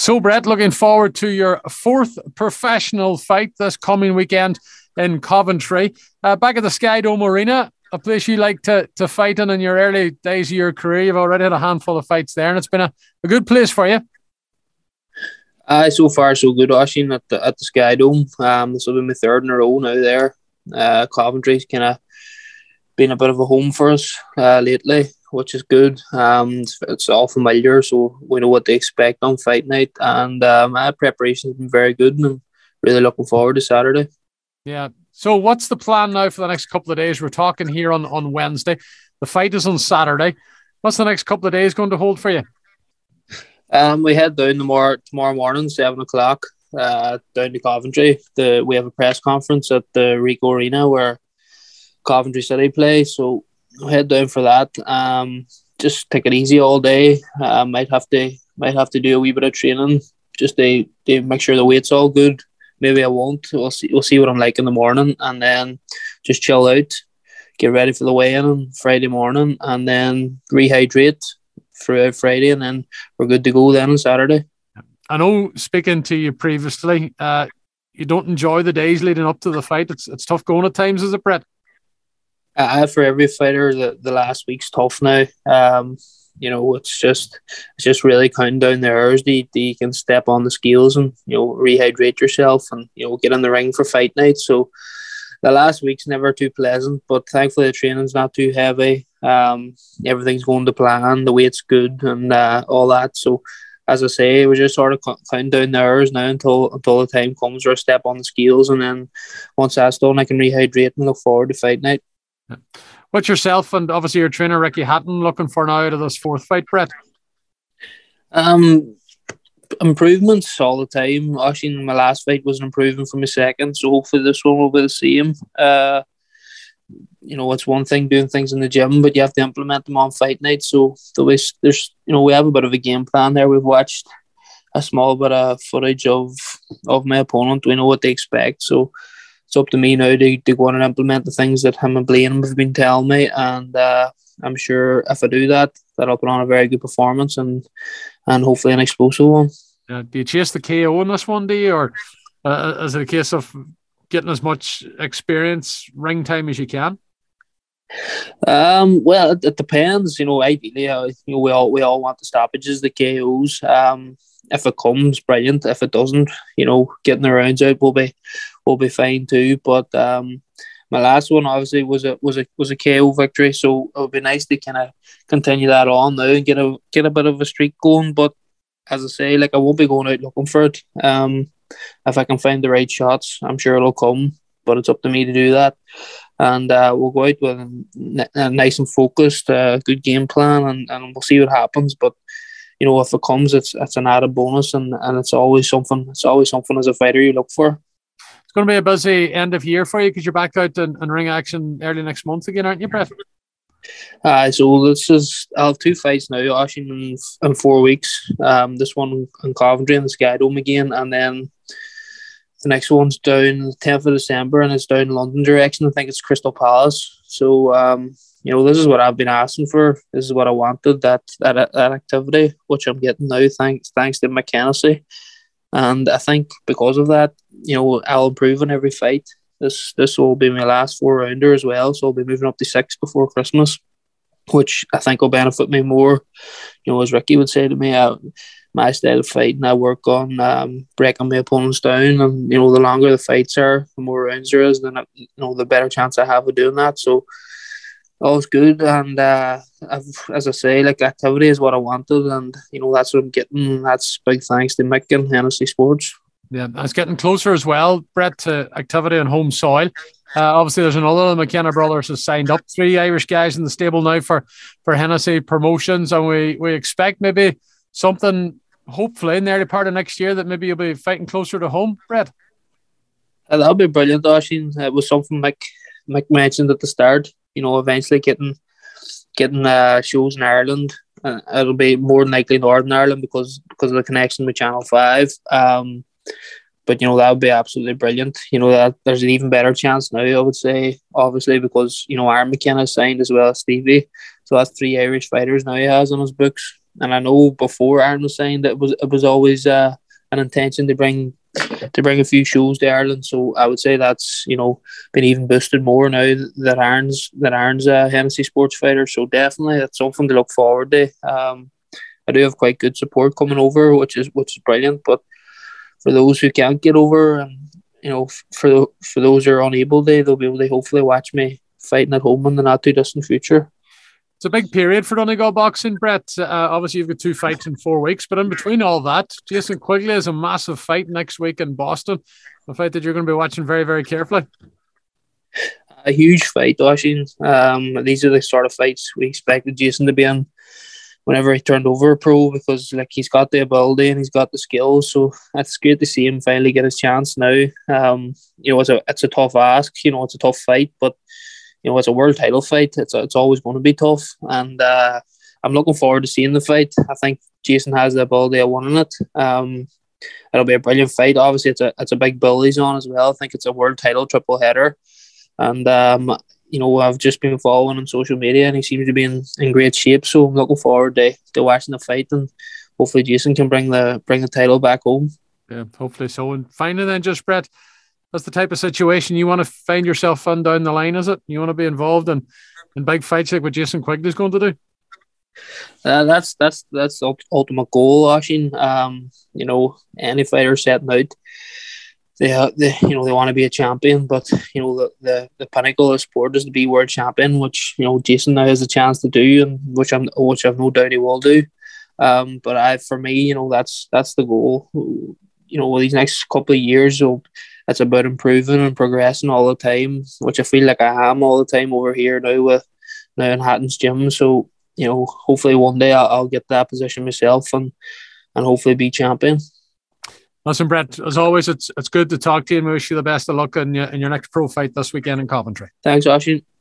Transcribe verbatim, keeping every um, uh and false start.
So, Brett, looking forward to your fourth professional fight this coming weekend in Coventry. Uh, back at the Sky Dome Arena, a place you like to, to fight in in your early days of your career. You've already had a handful of fights there, and it's been a, a good place for you. Uh, so far, so good, Oisín, at the, at the Sky Dome. Um, this will be my third in a row now there. Uh, Coventry's kind of been a bit of a home for us uh, lately, which is good. Um, it's, it's all familiar, so we know what to expect on fight night. And um, our preparation has been very good, and I'm really looking forward to Saturday. Yeah. So what's the plan now for the next couple of days? We're talking here on, on Wednesday. The fight is on Saturday. What's the next couple of days going to hold for you? Um, we head down tomorrow, tomorrow morning, seven o'clock, uh, down to Coventry. The, we have a press conference at the Ricoh Arena where Coventry City play, so we'll head down for that. Um, just take it easy all day. Uh, might have to might have to do a wee bit of training just to, to make sure the weight's all good. Maybe I won't. We'll see. We'll see what I'm like in the morning, and then just chill out, get ready for the weigh-in on Friday morning, and then rehydrate throughout Friday, and then we're good to go then on Saturday. I know, speaking to you previously, uh, you don't enjoy the days leading up to the fight. It's it's tough going at times, is it, Brett? Uh, for every fighter, the, the last week's tough now. Um, you know, it's just it's just really counting down the hours that you, that you can step on the scales and, you know, rehydrate yourself and, you know, get in the ring for fight night. So the last week's never too pleasant, but thankfully the training's not too heavy. Um, everything's going to plan, the weight's good and uh, all that. So as I say, we're just sort of counting down the hours now until until the time comes where I step on the scales, and then once that's done, I can rehydrate and look forward to fight night. What's yourself and obviously your trainer Ricky Hatton looking for now out of this fourth fight, Brett? Um, improvements all the time. Actually, my last fight was an improvement from my second, so hopefully this one will be the same. Uh, you know, it's one thing doing things in the gym, but you have to implement them on fight night. So the way there's, you know, we have a bit of a game plan there. We've watched a small bit of footage of of my opponent. We know what they expect, so it's up to me now to, to go on and implement the things that him and Blaine have been telling me. And uh, I'm sure if I do that, that I'll put on a very good performance and and hopefully an explosive one. Uh, do you chase the K O in this one, do you? Or uh, is it a case of getting as much experience, ring time as you can? Um, well, it, it depends. You know, ideally, uh, you know, we all we all want the stoppages, the K Os. Um, if it comes, brilliant. If it doesn't, you know, getting the rounds out will be will be fine too. But um, my last one obviously was a was a was a K O victory, so it would be nice to kind of continue that on now and get a get a bit of a streak going. But as I say, like I won't be going out looking for it. Um, if I can find the right shots, I'm sure it'll come. But it's up to me to do that. And uh, we'll go out with a, a nice and focused, uh, good game plan, and, and we'll see what happens. But you know, if it comes, it's it's an added bonus, and, and it's always something. It's always something as a fighter you look for. It's going to be a busy end of year for you because you're back out in, in ring action early next month again, aren't you, Brett? Uh, so this is I'll have two fights now, actually, in, in four weeks. Um, this one in Coventry in the Sky Dome again, and then the next one's down the tenth of December, and it's down London direction. I think it's Crystal Palace. So, um, you know, this is what I've been asking for. This is what I wanted, that that, that activity, which I'm getting now, thanks thanks to Mick Hennessy. And I think because of that, you know, I'll improve on every fight. This this will be my last four-rounder as well, so I'll be moving up to six before Christmas, which I think will benefit me more. You know, as Ricky would say to me, I, my style of fighting, I work on um, breaking my opponents down, and you know, the longer the fights are, the more rounds there is, then you know, the better chance I have of doing that. So all's good, and uh, I've, as I say, like activity is what I wanted, and you know, that's what I'm getting. That's big thanks to Mick and Hennessy Sports. Yeah, it's getting closer as well, Brett, to activity on home soil. Uh, obviously, there's another. The McKenna brothers has signed up three Irish guys in the stable now for for Hennessy Promotions, and we we expect maybe something, hopefully, in the early part of next year that maybe you'll be fighting closer to home, Brett. Uh, that'll be brilliant, Oisín. It was something Mick Mick mentioned at the start. You know, eventually getting getting uh, shows in Ireland. Uh, it'll be more than likely Northern Ireland because because of the connection with Channel Five. Um, But, you know, that would be absolutely brilliant. You know, that there's an even better chance now, I would say, obviously, because, you know, Aaron McKenna signed as well as Stevie. So that's three Irish fighters now he has on his books. and I know before Aaron was signed, it was it was always uh, an intention to bring to bring a few shows to Ireland. So I would say that's, you know, been even boosted more now that Aaron's that Aaron's a Hennessy Sports Fighter. So definitely that's something to look forward to. Um, I do have quite good support coming over, which is which is brilliant. But for those who can't get over, and you know, for for those who are unable to, they'll be able to hopefully watch me fighting at home in the not too distant future. It's a big period for Donegal boxing, Brett. Uh, obviously, you've got two fights in four weeks, but in between all that, Jason Quigley has a massive fight next week in Boston, a fight that you're going to be watching very, very carefully. A huge fight, Oisin. Um, these are the sort of fights we expected Jason to be in whenever he turned over a pro, because like he's got the ability and he's got the skills. So it's great to see him finally get his chance now. Um, you know, it's a it's a tough ask. You know, it's a tough fight, but you know, it's a world title fight. It's it's always going to be tough, and uh, I'm looking forward to seeing the fight. I think Jason has the ability of winning it. Um, it'll be a brilliant fight. Obviously, it's a it's a big bill he's on as well. I think it's a world title triple header, and um, you know, I've just been following on social media, and he seems to be in, in great shape. So I'm looking forward to, to watching the fight, and hopefully Jason can bring the bring the title back home. Yeah, hopefully so. And finally, then, just Brett, that's the type of situation you want to find yourself in down the line, is it? You want to be involved in, in big fights like what Jason Quigley's going to do? Uh, that's that's that's the ultimate goal, Oisin. Um, you know, any fighter setting out, they, they you know they want to be a champion, but you know the, the, the pinnacle of sport is to be world champion, which you know Jason now has a chance to do, and which I'm which I've no doubt he will do. Um, but I, for me, you know, that's that's the goal. You know, these next couple of years, so it's about improving and progressing all the time, which I feel like I am all the time over here now with now in Hatton's gym. So you know, hopefully one day I'll, I'll get that position myself and and hopefully be champion. Listen, Brett, as always, it's it's good to talk to you, and we wish you the best of luck in your, in your next pro fight this weekend in Coventry. Thanks, Oisin.